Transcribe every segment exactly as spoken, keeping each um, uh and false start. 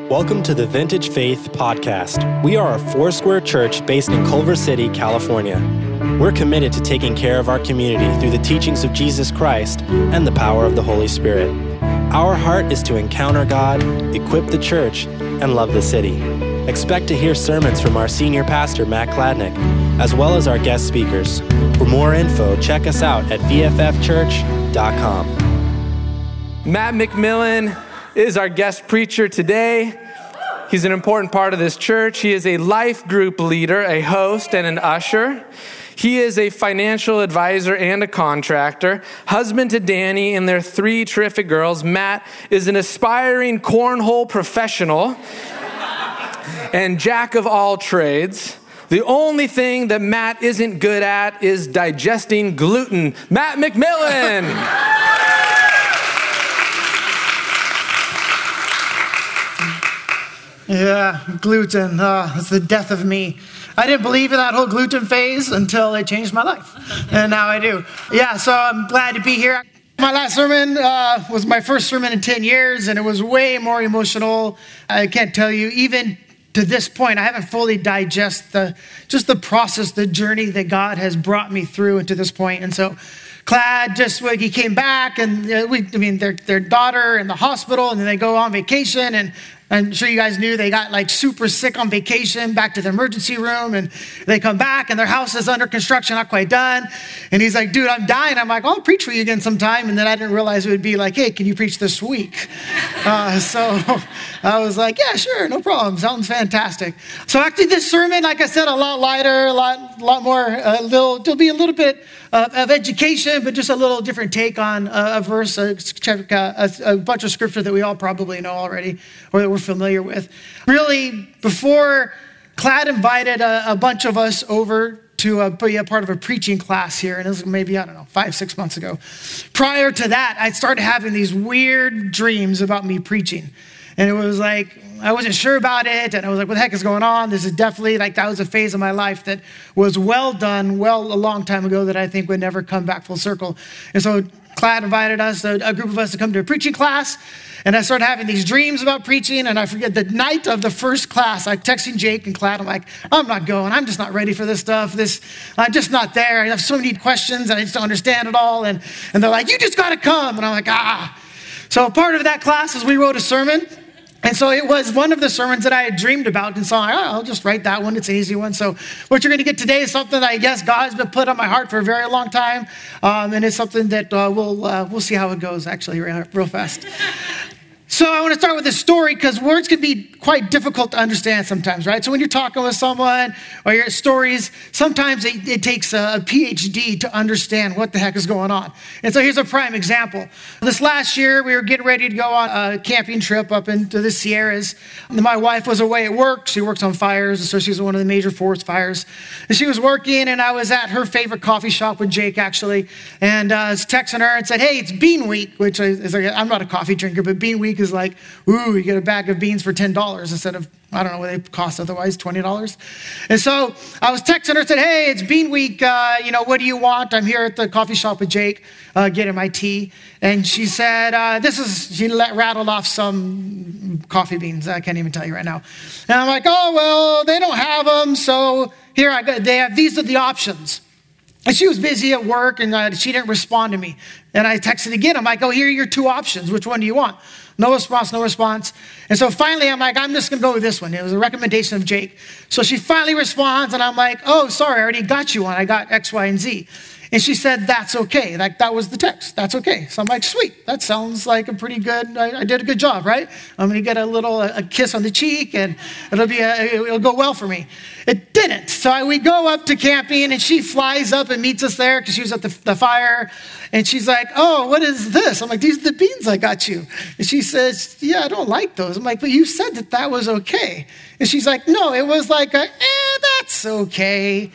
Welcome to the Vintage Faith Podcast. We are a Foursquare church based in Culver City, California. We're committed to taking care of our community through the teachings of Jesus Christ and the power of the Holy Spirit. Our heart is to encounter God, equip the church, and love the city. Expect to hear sermons from our senior pastor, Matt Kladnick, as well as our guest speakers. For more info, check us out at v f f church dot com. Matt McMillan is our guest preacher today. He's an important part of this church. He is a life group leader, a host, and an usher. He is a financial advisor and a contractor, husband to Danny and their three terrific girls. Matt is an aspiring cornhole professional and jack of all trades. The only thing that Matt isn't good at is digesting gluten. Matt McMillan! Yeah, gluten, uh, it's the death of me. I didn't believe in that whole gluten phase until it changed my life, and now I do. Yeah, so I'm glad to be here. My last sermon uh, was my first sermon in ten years, and it was way more emotional. I can't tell you, even to this point, I haven't fully digested the, just the process, the journey that God has brought me through into this point. And so Clad just, when he came back, and uh, we, I mean, their, their daughter in the hospital, and then they go on vacation, and I'm sure you guys knew they got like super sick on vacation, back to the emergency room, and they come back and their house is under construction, not quite done. And he's like, dude, I'm dying. I'm like, I'll preach for you again sometime. And then I didn't realize it would be like, hey, can you preach this week? Uh, so I was like, yeah, sure, no problem. Sounds fantastic. So actually this sermon, like I said, a lot lighter, a lot, lot more, a little, there'll be a little bit of, of education, but just a little different take on a, a verse, a, a, a bunch of scripture that we all probably know already, or that we're familiar with. Really, before Clad invited a, a bunch of us over to uh, be a part of a preaching class here, and it was maybe, I don't know, five, six months ago. Prior to that, I started having these weird dreams about me preaching. And it was like, I wasn't sure about it, and I was like, what the heck is going on? This is definitely, like, that was a phase of my life that was well done, well, a long time ago, that I think would never come back full circle. And so Clad invited us, a, a group of us, to come to a preaching class, and I started having these dreams about preaching, and I forget, the night of the first class, I'm texting Jake and Clad, I'm like, I'm not going, I'm just not ready for this stuff, this, I'm just not there, I have so many questions, and I just don't understand it all, and, and they're like, you just gotta come, and I'm like, ah. So part of that class is we wrote a sermon. And so it was one of the sermons that I had dreamed about, and so I, oh, I'll just write that one. It's an easy one. So what you're going to get today is something that I guess God's been put on my heart for a very long time, um, and it's something that uh, we'll uh, we'll see how it goes, actually, real, real fast. So I want to start with this story because words can be quite difficult to understand sometimes, right? So when you're talking with someone or your stories, sometimes it, it takes a, a P H D to understand what the heck is going on. And so here's a prime example. This last year, we were getting ready to go on a camping trip up into the Sierras. And my wife was away at work. She works on fires, so she's one of the major forest fires. And she was working, and I was at her favorite coffee shop with Jake, actually. And uh, I was texting her and said, hey, it's Bean Week, which is like, I'm not a coffee drinker, but Bean Week is like, ooh, you get a bag of beans for ten dollars instead of, I don't know what they cost otherwise, twenty dollars. And so I was texting her, said, hey, it's Bean Week. Uh, you know, what do you want? I'm here at the coffee shop with Jake uh, getting my tea. And she said, uh, this is, she let, rattled off some coffee beans. I can't even tell you right now. And I'm like, oh, well, they don't have them. So here I go. They have, these are the options. And she was busy at work, and uh, she didn't respond to me. And I texted again. I'm like, oh, here are your two options. Which one do you want? No response, no response. And so finally, I'm like, I'm just going to go with this one. It was a recommendation of Jake. So she finally responds, and I'm like, oh, sorry, I already got you one. I got X, Y, and Z. And she said, that's okay. Like, that was the text. That's okay. So I'm like, sweet. That sounds like a pretty good, I, I did a good job, right? I'm going to get a little, a, a kiss on the cheek, and it'll be, a, it'll go well for me. It didn't. So I, we go up to camping, and she flies up and meets us there because she was at the, the fire. And she's like, oh, what is this? I'm like, these are the beans I got you. And she says, yeah, I don't like those. I'm like, but you said that that was okay. And she's like, no, it was like, a, eh, that's okay.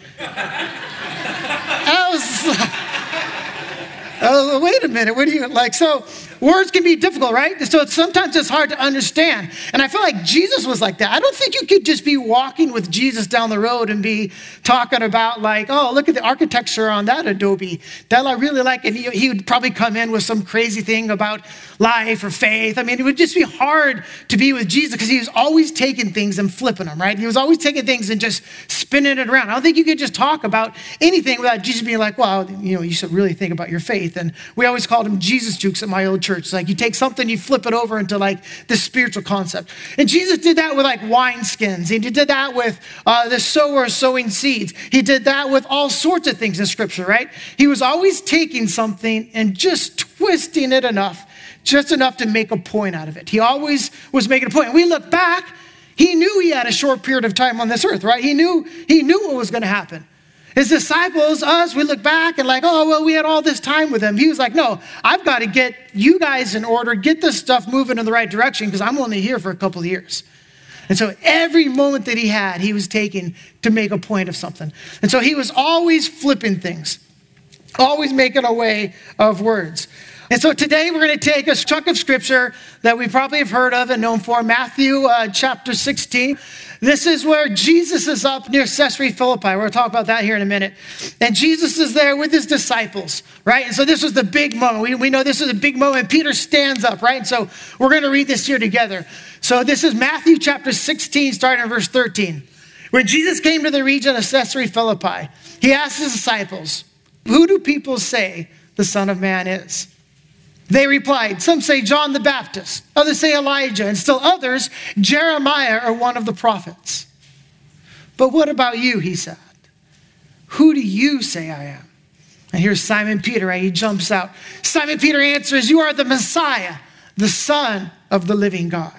I was, oh, wait a minute, what do you like? So words can be difficult, right? So it's, sometimes it's hard to understand. And I feel like Jesus was like that. I don't think you could just be walking with Jesus down the road and be talking about like, oh, look at the architecture on that adobe. That I really like. And he, he would probably come in with some crazy thing about life or faith. I mean, it would just be hard to be with Jesus because he was always taking things and flipping them, right? He was always taking things and just spinning it around. I don't think you could just talk about anything without Jesus being like, well, you know, you should really think about your faith. And we always called him Jesus jukes at my old church. It's like you take something, you flip it over into like this spiritual concept. And Jesus did that with like wine skins. He did that with uh, the sower sowing seeds. He did that with all sorts of things in scripture, right? He was always taking something and just twisting it enough, just enough to make a point out of it. He always was making a point. And we look back, he knew he had a short period of time on this earth, right? He knew, he knew what was going to happen. His disciples, us, we look back and like, oh, well, we had all this time with him. He was like, no, I've got to get you guys in order, get this stuff moving in the right direction because I'm only here for a couple of years. And so every moment that he had, he was taking to make a point of something. And so he was always flipping things, always making a way of words. And so today we're going to take a chunk of scripture that we probably have heard of and known for, Matthew uh, chapter sixteen. This is where Jesus is up near Caesarea Philippi. We're going to talk about that here in a minute. And Jesus is there with his disciples, right? And so this was the big moment. We, we know this is a big moment. Peter stands up, right? And so we're going to read this here together. So this is Matthew chapter sixteen, starting in verse thirteen. When Jesus came to the region of Caesarea Philippi, he asked his disciples, who do people say the Son of Man is? They replied, some say John the Baptist, others say Elijah, and still others, Jeremiah or one of the prophets. But what about you, he said? Who do you say I am? And here's Simon Peter, right? He jumps out. Simon Peter answers, you are the Messiah, the Son of the living God.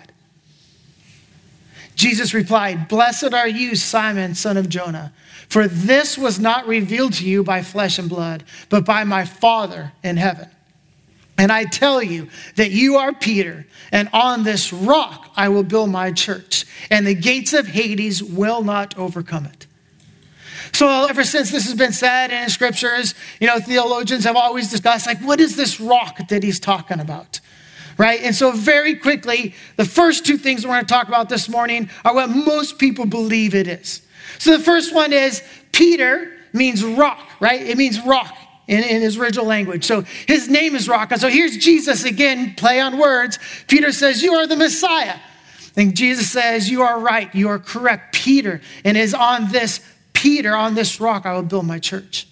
Jesus replied, blessed are you, Simon, son of Jonah, for this was not revealed to you by flesh and blood, but by my Father in heaven. And I tell you that you are Peter, and on this rock I will build my church, and the gates of Hades will not overcome it. So ever since this has been said in scriptures, you know, theologians have always discussed, like, what is this rock that he's talking about? Right? And so very quickly, the first two things we're going to talk about this morning are what most people believe it is. So the first one is Peter means rock, right? It means rock. In, in his original language. So his name is rock. And so here's Jesus again, play on words. Peter says, you are the Messiah. And Jesus says, you are right. You are correct. Peter. And is on this Peter, on this rock, I will build my church.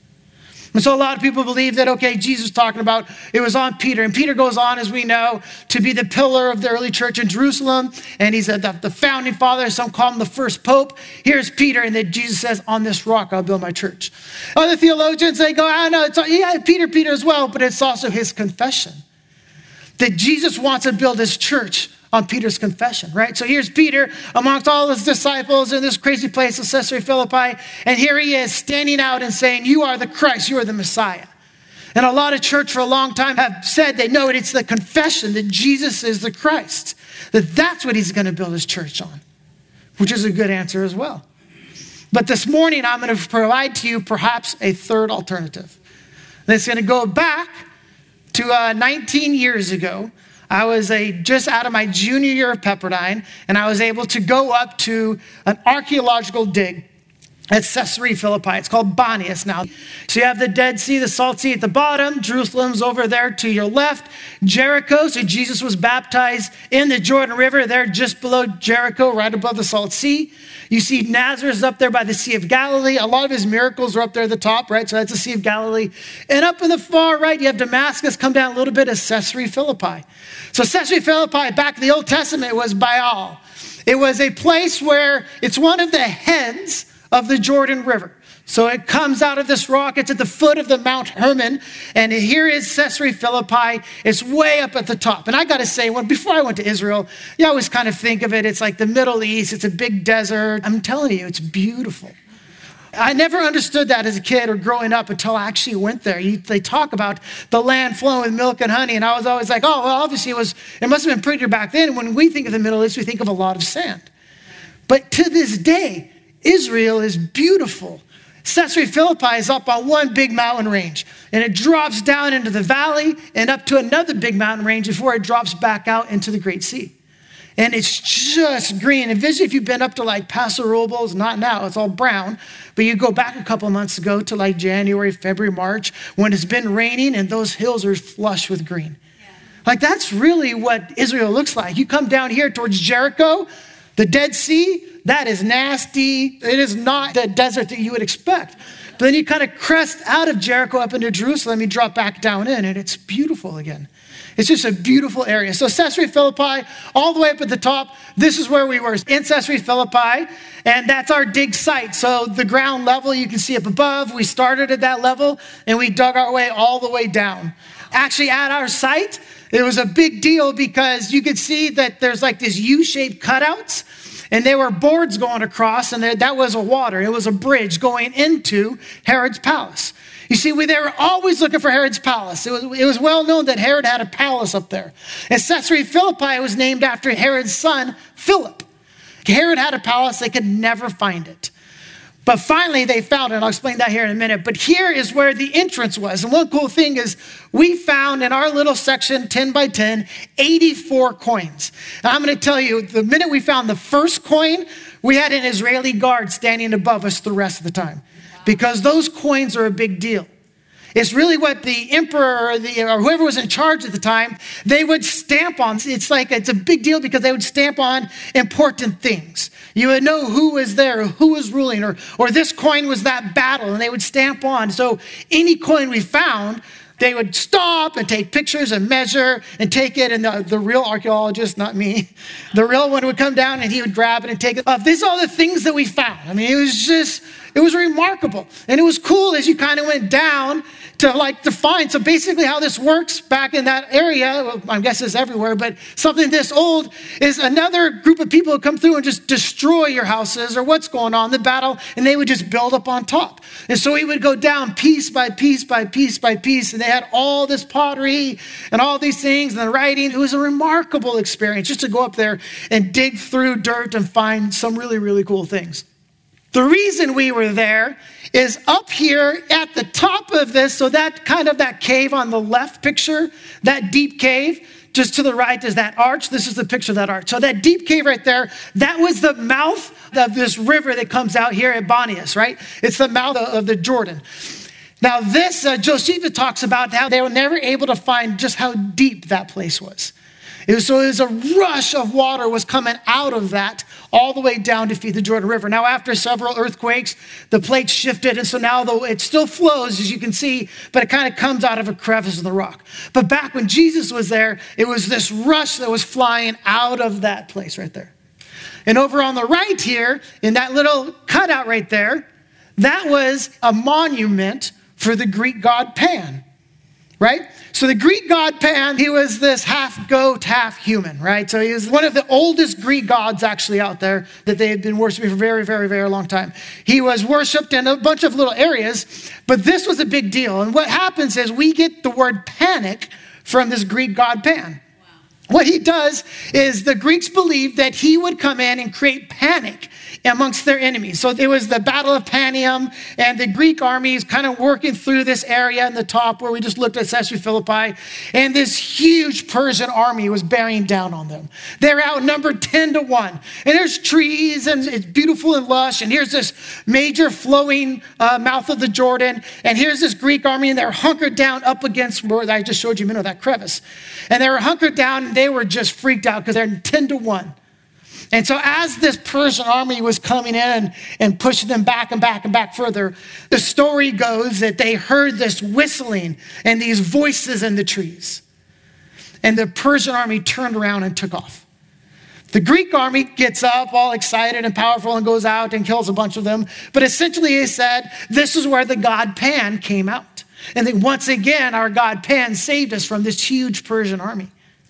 And so a lot of people believe that, okay, Jesus talking about it was on Peter. And Peter goes on, as we know, to be the pillar of the early church in Jerusalem. And he's a, the, the founding father. Some call him the first pope. Here's Peter. And then Jesus says, on this rock, I'll build my church. Other theologians, they go, I know, it's yeah, Peter, Peter as well. But it's also his confession that Jesus wants to build his church on Peter's confession, right? So here's Peter amongst all his disciples in this crazy place of Caesarea Philippi. And here he is standing out and saying, you are the Christ, you are the Messiah. And a lot of church for a long time have said they know it. It's the confession that Jesus is the Christ, that that's what he's going to build his church on, which is a good answer as well. But this morning, I'm going to provide to you perhaps a third alternative. That's going to go back to uh, nineteen years ago. I was a, just out of my junior year of Pepperdine, and I was able to go up to an archaeological dig at Caesarea Philippi. It's called Banias now. So you have the Dead Sea, the Salt Sea at the bottom. Jerusalem's over there to your left. Jericho, so Jesus was baptized in the Jordan River there just below Jericho, right above the Salt Sea. You see Nazareth up there by the Sea of Galilee. A lot of his miracles are up there at the top, right? So that's the Sea of Galilee. And up in the far right, you have Damascus. Come down a little bit of Caesarea Philippi. So Caesarea Philippi, back in the Old Testament, was Baal. It was a place where it's one of the heads of the Jordan River. So it comes out of this rock. It's at the foot of the Mount Hermon. And here is Caesarea Philippi. It's way up at the top. And I got to say, when before I went to Israel, you always kind of think of it. It's like the Middle East. It's a big desert. I'm telling you, it's beautiful. I never understood that as a kid or growing up until I actually went there. You, they talk about the land flowing with milk and honey. And I was always like, oh, well, obviously it was, it must have been prettier back then. When we think of the Middle East, we think of a lot of sand. But to this day, Israel is beautiful. Caesarea Philippi is up on one big mountain range, and it drops down into the valley and up to another big mountain range before it drops back out into the Great Sea. And it's just green. And visit if you've been up to like Paso Robles, not now, it's all brown. But you go back a couple months ago to like January, February, March, when it's been raining and those hills are flush with green. Yeah. Like that's really what Israel looks like. You come down here towards Jericho, the Dead Sea, that is nasty. It is not the desert that you would expect. But then you kind of crest out of Jericho up into Jerusalem, you drop back down in, and it's beautiful again. It's just a beautiful area. So Caesarea Philippi, all the way up at the top, this is where we were, in Caesarea Philippi, and that's our dig site. So the ground level, you can see up above, we started at that level, and we dug our way all the way down. Actually, at our site, it was a big deal because you could see that there's like these U-shaped cutouts, and there were boards going across, and there, that was a water. It was a bridge going into Herod's palace. You see, we, they were always looking for Herod's palace. It was, it was well known that Herod had a palace up there. And Caesarea Philippi was named after Herod's son, Philip. Herod had a palace. They could never find it. But finally, they found it. I'll explain that here in a minute. But here is where the entrance was. And one cool thing is we found in our little section, ten by ten, eighty-four coins. And I'm going to tell you, the minute we found the first coin, we had an Israeli guard standing above us the rest of the time. Because those coins are a big deal. It's really what the emperor or, the, or whoever was in charge at the time, they would stamp on. It's like, it's a big deal because they would stamp on important things. You would know who was there, or who was ruling, or, or this coin was that battle, and they would stamp on. So any coin we found, they would stop and take pictures and measure and take it. And the, the real archaeologist, not me, the real one would come down and he would grab it and take it. Uh, these are all the things that we found. I mean, it was just, it was remarkable. And it was cool as you kind of went down to like define. So basically how this works back in that area, well, I guess it's everywhere, but something this old is another group of people who come through and just destroy your houses or what's going on in the battle, and they would just build up on top. And so we would go down piece by piece by piece by piece, and they had all this pottery and all these things and the writing. It was a remarkable experience just to go up there and dig through dirt and find some really, really cool things. The reason we were there is up here at the top of this, so that kind of that cave on the left picture, that deep cave, just to the right is that arch. This is the picture of that arch. So that deep cave right there, that was the mouth of this river that comes out here at Bonias, right? It's the mouth of the Jordan. Now this, uh, Josephus talks about how they were never able to find just how deep that place was. It was, so it was a rush of water was coming out of that all the way down to feed the Jordan River. Now, after several earthquakes, the plate shifted. And so now though it still flows, as you can see, but it kind of comes out of a crevice in the rock. But back when Jesus was there, it was this rush that was flying out of that place right there. And over on the right here, in that little cutout right there, that was a monument for the Greek god Pan. Right? So the Greek god Pan, he was this half goat, half human, right? So he was one of the oldest Greek gods actually out there that they had been worshiping for a very, very, very long time. He was worshipped in a bunch of little areas, but this was a big deal. And what happens is we get the word panic from this Greek god Pan. What he does is the Greeks believed that he would come in and create panic amongst their enemies. So it was the Battle of Panium, and the Greek armies kind of working through this area in the top where we just looked at Caesarea Philippi, and this huge Persian army was bearing down on them. They're outnumbered ten to one, and there's trees, and it's beautiful and lush, and here's this major flowing uh, mouth of the Jordan, and here's this Greek army, and they're hunkered down up against where I just showed you, you know, that crevice. And they were hunkered down, and they were just freaked out because they're ten to one. And so as this Persian army was coming in and, and pushing them back and back and back further, the story goes that they heard this whistling and these voices in the trees. And the Persian army turned around and took off. The Greek army gets up all excited and powerful and goes out and kills a bunch of them. But essentially he said, this is where the god Pan came out. And then once again, our god Pan saved us from this huge Persian army.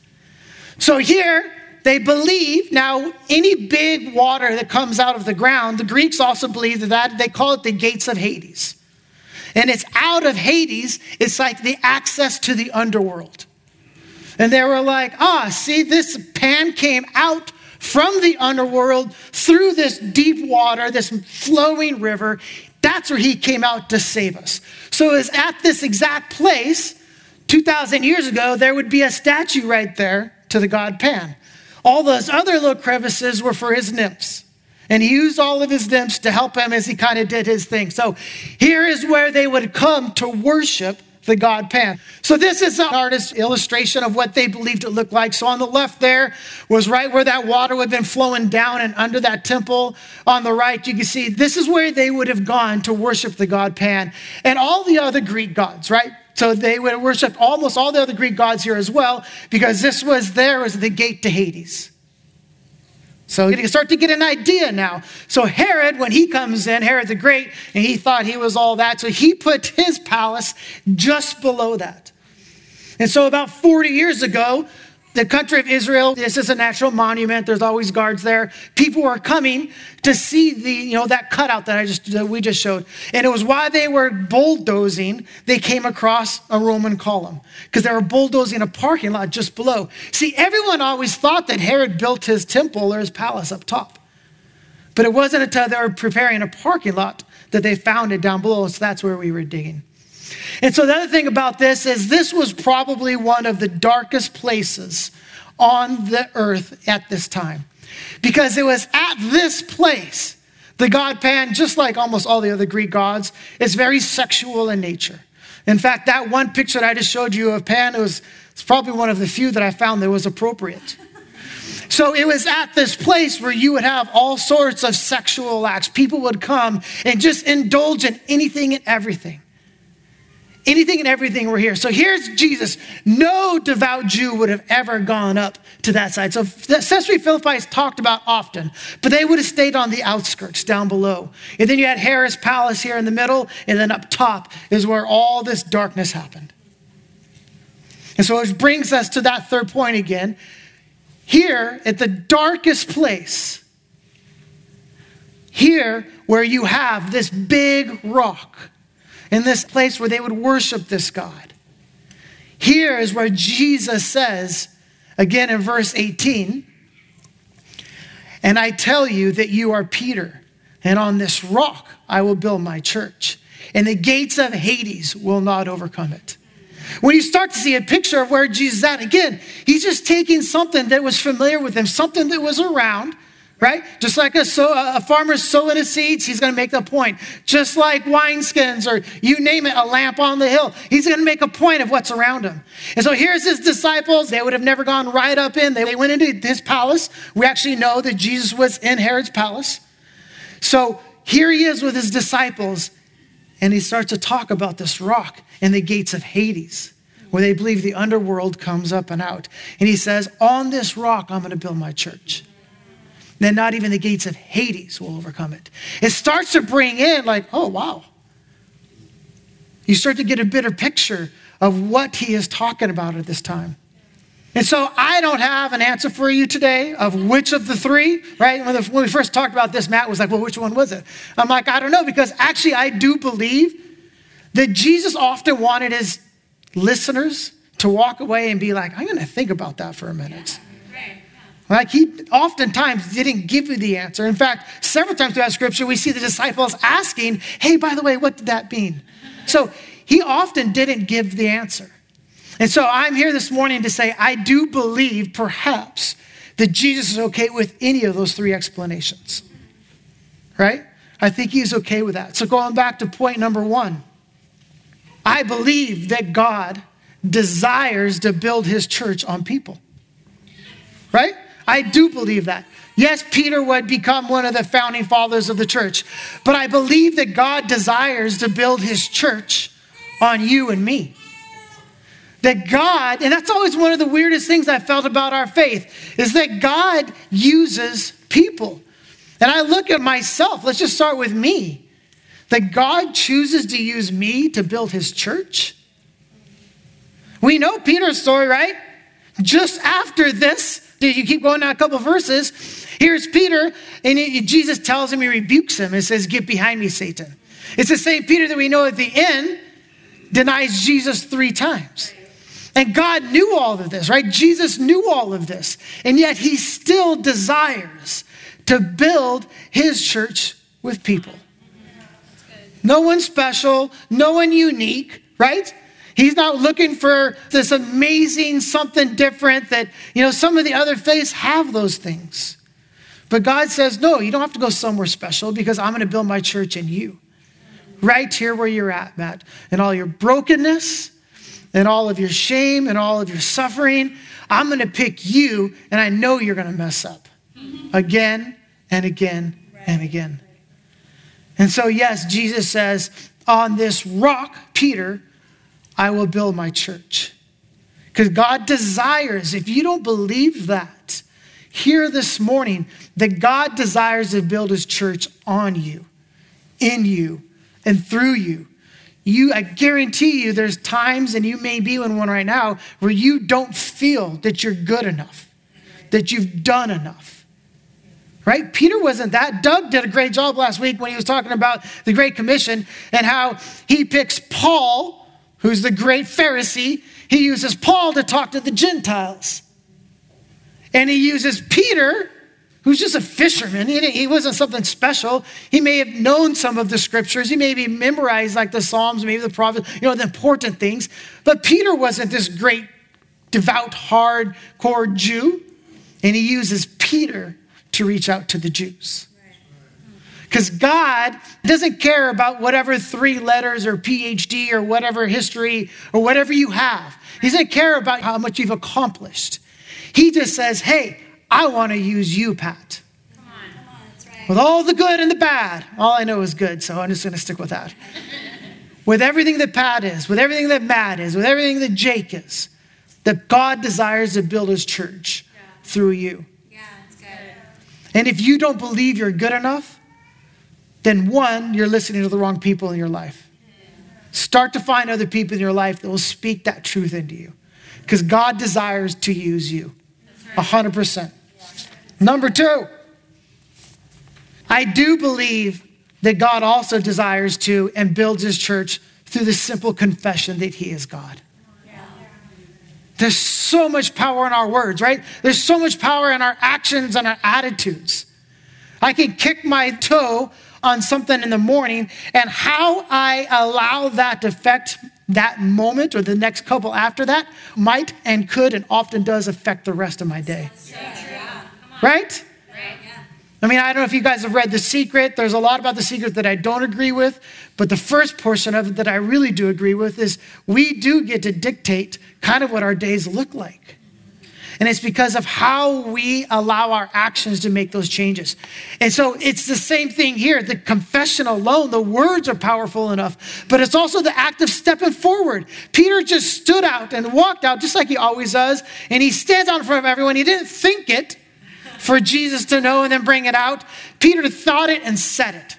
So here, they believe, now, any big water that comes out of the ground, the Greeks also believe that, that they call it the gates of Hades. And it's out of Hades, it's like the access to the underworld. And they were like, ah, see, this Pan came out from the underworld through this deep water, this flowing river, That's where he came out to save us. So it was at this exact place, two thousand years ago, there would be a statue right there to the god Pan. All those other little crevices were for his nymphs. And he used all of his nymphs to help him as he kind of did his thing. So here is where they would come to worship the god Pan. So this is an artist's illustration of what they believed it looked like. So on the left there was right where that water would have been flowing down and under that temple. On the right, you can see this is where they would have gone to worship the god Pan and all the other Greek gods, right? So they would have worshiped almost all the other Greek gods here as well, because this was there was the gate to Hades. So you can start to get an idea now. So Herod, when he comes in, Herod the Great, and he thought he was all that, so he put his palace just below that. And so about forty years ago, the country of Israel, this is a natural monument. There's always guards there. People were coming to see the, you know, that cutout that I just that we just showed. And it was while they were bulldozing, they came across a Roman column because they were bulldozing a parking lot just below. See, everyone always thought that Herod built his temple or his palace up top. But it wasn't until they were preparing a parking lot that they found it down below. So that's where we were digging. And so the other thing about this is this was probably one of the darkest places on the earth at this time. Because it was at this place, the god Pan, just like almost all the other Greek gods, is very sexual in nature. In fact, that one picture that I just showed you of Pan, it was it's probably one of the few that I found that was appropriate. So it was at this place where you would have all sorts of sexual acts. People would come and just indulge in anything and everything. Anything and everything were here. So here's Jesus. No devout Jew would have ever gone up to that side. So Caesarea Philippi is talked about often, but they would have stayed on the outskirts down below. And then you had Herod's palace here in the middle, and then up top is where all this darkness happened. And so it brings us to that third point again. Here at the darkest place, here where you have this big rock, in this place where they would worship this God. Here is where Jesus says, again in verse eighteen, and I tell you that you are Peter, and on this rock I will build my church, and the gates of Hades will not overcome it. When you start to see a picture of where Jesus is at, again, he's just taking something that was familiar with him, something that was around, right? Just like a, sow, a farmer sowing his seeds, he's going to make the point. Just like wineskins or you name it, a lamp on the hill. He's going to make a point of what's around him. And so here's his disciples. They would have never gone right up in. They went into his palace. We actually know that Jesus was in Herod's palace. So here he is with his disciples. And he starts to talk about this rock and the gates of Hades, where they believe the underworld comes up and out. And he says, on this rock, I'm going to build my church. Then not even the gates of Hades will overcome it. It starts to bring in like, oh, wow. You start to get a better picture of what he is talking about at this time. And so I don't have an answer for you today of which of the three, right? When, the, when we first talked about this, Matt was like, well, which one was it? I'm like, I don't know, because actually I do believe that Jesus often wanted his listeners to walk away and be like, I'm going to think about that for a minute. Like he oftentimes didn't give you the answer. In fact, several times throughout scripture, we see the disciples asking, hey, by the way, what did that mean? So he often didn't give the answer. And so I'm here this morning to say, I do believe perhaps that Jesus is okay with any of those three explanations, right? I think he's okay with that. So going back to point number one, I believe that God desires to build his church on people, right? I do believe that. Yes, Peter would become one of the founding fathers of the church, but I believe that God desires to build his church on you and me. That God, and that's always one of the weirdest things I felt about our faith, is that God uses people. And I look at myself, let's just start with me, that God chooses to use me to build his church. We know Peter's story, right? Just after this, you keep going down a couple verses, here's Peter, and Jesus tells him, he rebukes him and says, get behind me, Satan. It's the same Peter that we know at the end denies Jesus three times. And God knew all of this, right? Jesus knew all of this. And yet he still desires to build his church with people. No one special, no one unique, right? He's not looking for this amazing something different that, you know, some of the other faiths have those things. But God says, no, you don't have to go somewhere special because I'm going to build my church in you. Right here where you're at, Matt. And all your brokenness and all of your shame and all of your suffering, I'm going to pick you, and I know you're going to mess up again and again and again. And so, yes, Jesus says, on this rock, Peter, I will build my church. Because God desires, if you don't believe that, here this morning, that God desires to build his church on you, in you, and through you. You, I guarantee you, there's times, and you may be in one right now, where you don't feel that you're good enough, that you've done enough. Right? Peter wasn't that. Doug did a great job last week when he was talking about the Great Commission and how he picks Paul, who's the great Pharisee. He uses Paul to talk to the Gentiles. And he uses Peter, who's just a fisherman. He, he wasn't something special. He may have known some of the scriptures. He maybe memorized like the Psalms, maybe the prophets, you know, the important things. But Peter wasn't this great, devout, hardcore Jew. And he uses Peter to reach out to the Jews. Because God doesn't care about whatever three letters or P H D or whatever history or whatever you have. He doesn't care about how much you've accomplished. He just says, hey, I want to use you, Pat. Come on, come on, that's right. With all the good and the bad. All I know is good, so I'm just going to stick with that. With everything that Pat is, with everything that Matt is, with everything that Jake is, that God desires to build his church yeah. through you. Yeah, that's good. And if you don't believe you're good enough, then one, you're listening to the wrong people in your life. Start to find other people in your life that will speak that truth into you. Because God desires to use you. A hundred percent. Number two, I do believe that God also desires to and builds his church through the simple confession that he is God. There's so much power in our words, right? There's so much power in our actions and our attitudes. I can kick my toe on something in the morning, and how I allow that to affect that moment or the next couple after that might and could and often does affect the rest of my day. Yeah. Right? Right, yeah. I mean, I don't know if you guys have read The Secret. There's a lot about The Secret that I don't agree with, but the first portion of it that I really do agree with is we do get to dictate kind of what our days look like. And it's because of how we allow our actions to make those changes. And so it's the same thing here. The confession alone, the words are powerful enough, but it's also the act of stepping forward. Peter just stood out and walked out just like he always does. And he stands out in front of everyone. He didn't think it for Jesus to know and then bring it out. Peter thought it and said it.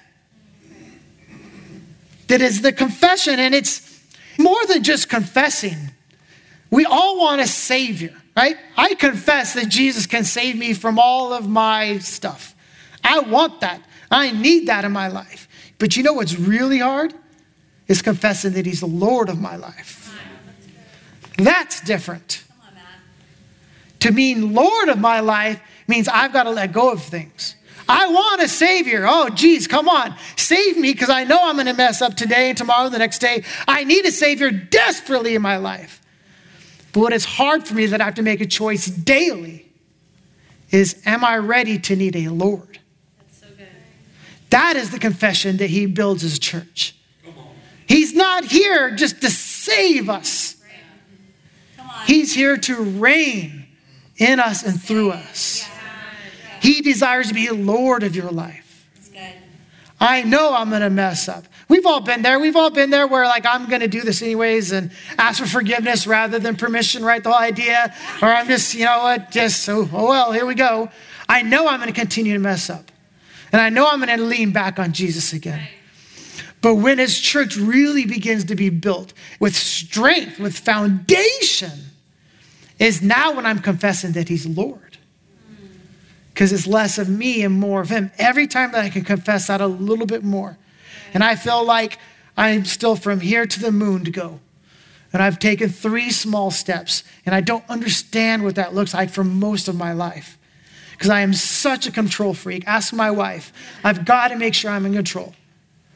That is the confession. And it's more than just confessing. We all want a savior. Right? I confess that Jesus can save me from all of my stuff. I want that. I need that in my life. But you know what's really hard? Is confessing that he's the Lord of my life. That's different. To mean Lord of my life means I've got to let go of things. I want a savior. Oh, geez, come on. Save me because I know I'm going to mess up today and tomorrow, the next day. I need a savior desperately in my life. But what is hard for me that I have to make a choice daily is, am I ready to need a Lord? That's so good. That is the confession that he builds his church. He's not here just to save us. Right. Come on. He's here to reign in us and through us. Yeah. He desires to be Lord of your life. That's good. I know I'm going to mess up. We've all been there. We've all been there where like, I'm going to do this anyways and ask for forgiveness rather than permission, right? The whole idea. Or I'm just, you know what, just, oh, oh well, here we go. I know I'm going to continue to mess up. And I know I'm going to lean back on Jesus again. But when his church really begins to be built with strength, with foundation, is now when I'm confessing that he's Lord. Because it's less of me and more of him. Every time that I can confess that a little bit more. And I feel like I'm still from here to the moon to go. And I've taken three small steps. And I don't understand what that looks like for most of my life. Because I am such a control freak. Ask my wife. I've got to make sure I'm in control.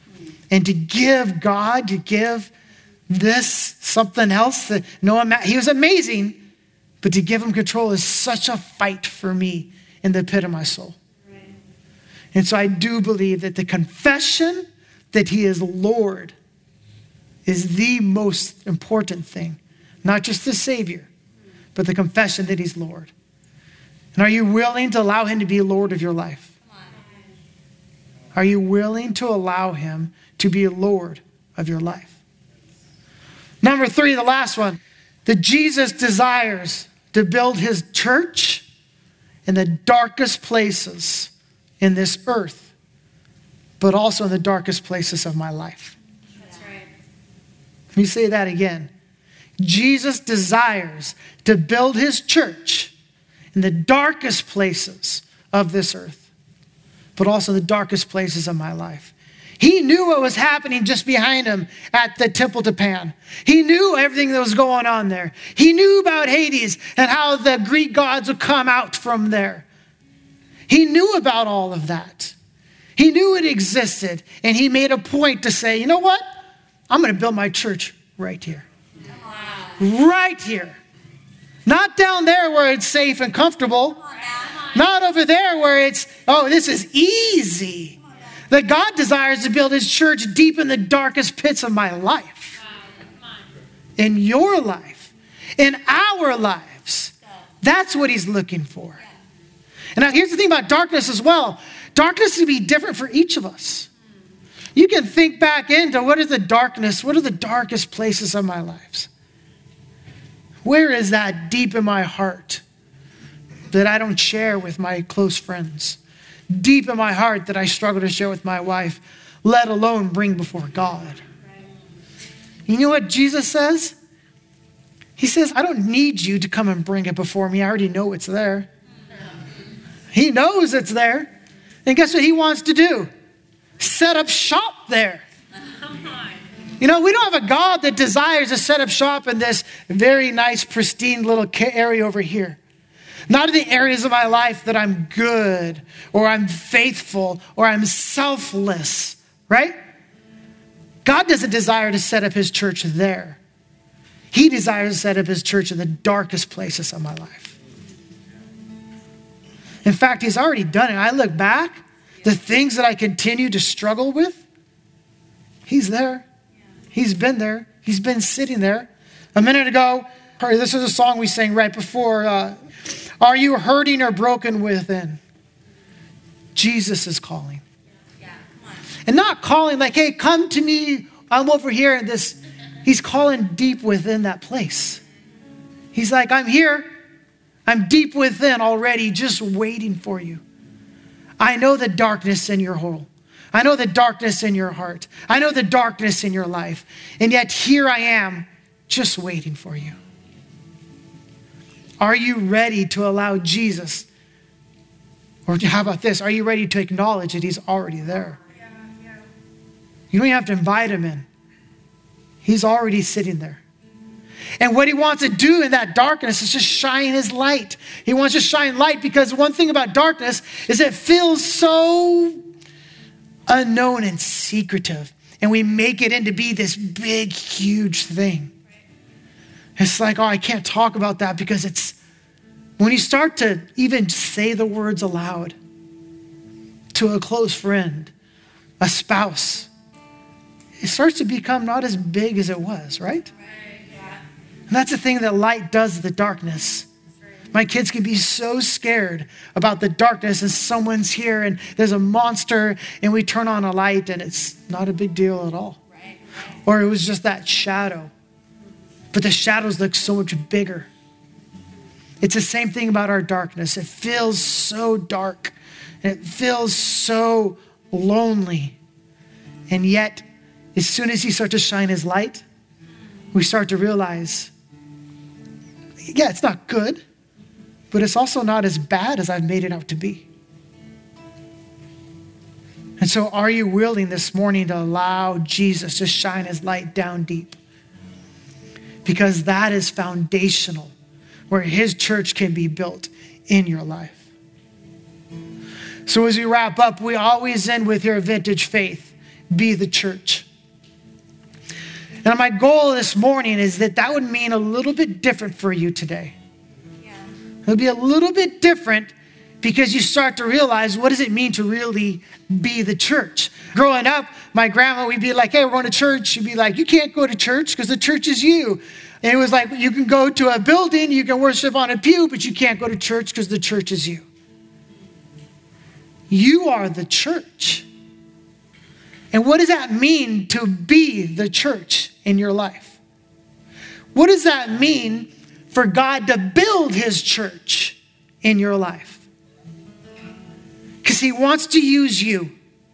and to give God, to give this something else that no one, he was amazing, but to give him control is such a fight for me in the pit of my soul. Right. And so I do believe that the confession that he is Lord is the most important thing. Not just the Savior, but the confession that he's Lord. And are you willing to allow him to be Lord of your life? Are you willing to allow him to be Lord of your life? Number three, the last one, that Jesus desires to build his church in the darkest places in this earth, but also in the darkest places of my life. That's right. Let me say that again. Jesus desires to build his church in the darkest places of this earth, but also the darkest places of my life. He knew what was happening just behind him at the Temple to Pan. He knew everything that was going on there. He knew about Hades and how the Greek gods would come out from there. He knew about all of that. He knew it existed, and he made a point to say, you know what? I'm going to build my church right here. Wow. Right here. Not down there where it's safe and comfortable. Not over there where it's, oh, this is easy. That God desires to build his church deep in the darkest pits of my life. In your life. In our lives. That's what he's looking for. And now here's the thing about darkness as well. Darkness can be different for each of us. You can think back into what is the darkness, what are the darkest places of my lives? Where is that deep in my heart that I don't share with my close friends? Deep in my heart that I struggle to share with my wife, let alone bring before God. You know what Jesus says? He says, I don't need you to come and bring it before me. I already know it's there. He knows it's there. And guess what he wants to do? Set up shop there. You know, we don't have a God that desires to set up shop in this very nice, pristine little area over here. Not in the areas of my life that I'm good or I'm faithful or I'm selfless, right? God doesn't desire to set up his church there. He desires to set up his church in the darkest places of my life. In fact, he's already done it. I look back, the things that I continue to struggle with, he's there. He's been there. He's been sitting there. A minute ago, this is a song we sang right before, uh, are you hurting or broken within? Jesus is calling. Yeah, come on. And not calling like, hey, come to me. I'm over here in this. He's calling deep within that place. He's like, I'm here. I'm deep within already, just waiting for you. I know the darkness in your hole. I know the darkness in your heart. I know the darkness in your life. And yet here I am, just waiting for you. Are you ready to allow Jesus? Or how about this? Are you ready to acknowledge that he's already there? Yeah, yeah. You don't even have to invite him in. He's already sitting there. And what he wants to do in that darkness is just shine his light. He wants to shine light because one thing about darkness is it feels so unknown and secretive. And we make it into be this big, huge thing. It's like, oh, I can't talk about that because it's, when you start to even say the words aloud to a close friend, a spouse, it starts to become not as big as it was, right? Right, yeah. And that's the thing that light does to the darkness. Right. My kids can be so scared about the darkness and someone's here and there's a monster and we turn on a light and it's not a big deal at all. Right, right. Or it was just that shadow. But the shadows look so much bigger. It's the same thing about our darkness. It feels so dark. And it feels so lonely. And yet, as soon as he starts to shine his light, we start to realize, yeah, it's not good, but it's also not as bad as I've made it out to be. And so are you willing this morning to allow Jesus to shine his light down deep? Because that is foundational, where his church can be built in your life. So as we wrap up, we always end with your vintage faith. Be the church. And my goal this morning is that that would mean a little bit different for you today. Yeah. It'll be a little bit different because you start to realize, what does it mean to really be the church? Growing up, my grandma, we'd be like, hey, we're going to church. She'd be like, you can't go to church because the church is you. And it was like, you can go to a building, you can worship on a pew, but you can't go to church because the church is you. You are the church. And what does that mean to be the church in your life? What does that mean for God to build his church in your life? Because he wants to use you.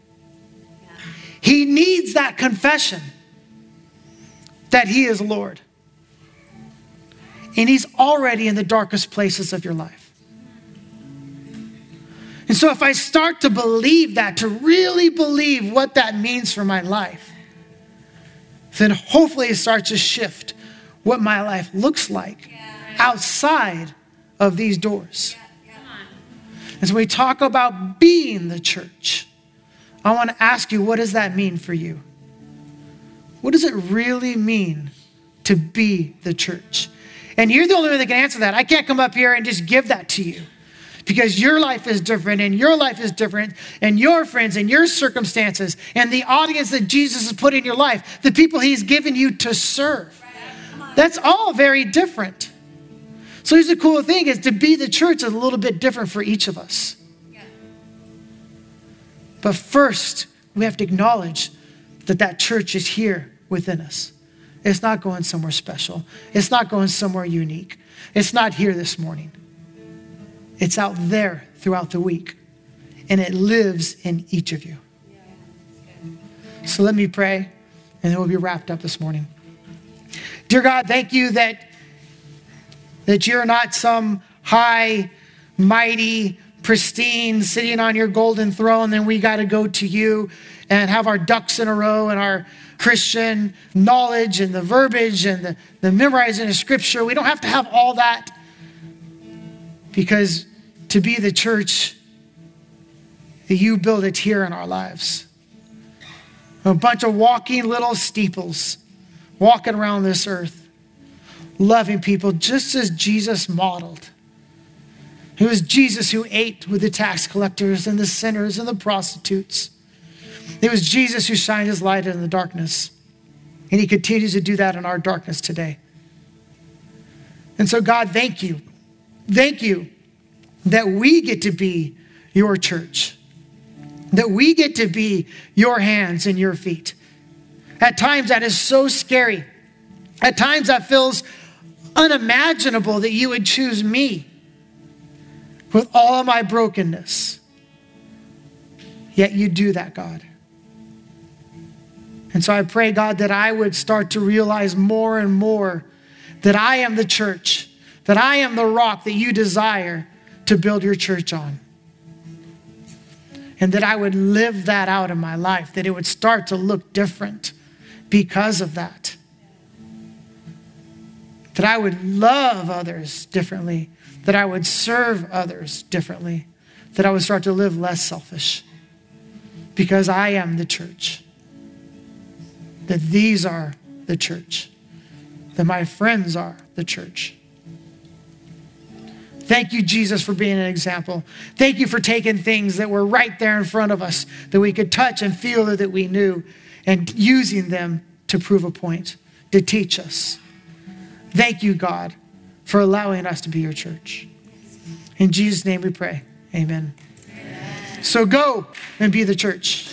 He needs that confession that he is Lord. And he's already in the darkest places of your life. And so if I start to believe that, to really believe what that means for my life, then hopefully it starts to shift what my life looks like outside of these doors. As we talk about being the church, I want to ask you, what does that mean for you? What does it really mean to be the church? And you're the only one that can answer that. I can't come up here and just give that to you because your life is different and your life is different and your friends and your circumstances and the audience that Jesus has put in your life, the people he's given you to serve. That's all very different. So here's the cool thing is to be the church is a little bit different for each of us. Yeah. But first, we have to acknowledge that that church is here within us. It's not going somewhere special. It's not going somewhere unique. It's not here this morning. It's out there throughout the week. And it lives in each of you. So let me pray, and then we'll be wrapped up this morning. Dear God, thank you that that you're not some high, mighty, pristine, sitting on your golden throne, then we got to go to you and have our ducks in a row and our Christian knowledge and the verbiage and the, the memorizing of scripture. We don't have to have all that because to be the church, you build it here in our lives. A bunch of walking little steeples walking around this earth, loving people just as Jesus modeled. It was Jesus who ate with the tax collectors and the sinners and the prostitutes. It was Jesus who shined his light in the darkness. And he continues to do that in our darkness today. And so God, thank you. Thank you that we get to be your church. That we get to be your hands and your feet. At times that is so scary. At times that feels unimaginable that you would choose me with all of my brokenness. Yet you do that, God. And so I pray, God, that I would start to realize more and more that I am the church, that I am the rock that you desire to build your church on. And that I would live that out in my life, that it would start to look different because of that. That I would love others differently, that I would serve others differently, that I would start to live less selfish because I am the church. That these are the church, that my friends are the church. Thank you, Jesus, for being an example. Thank you for taking things that were right there in front of us that we could touch and feel that we knew and using them to prove a point, to teach us. Thank you, God, for allowing us to be your church. In Jesus' name we pray. Amen. Amen. So go and be the church.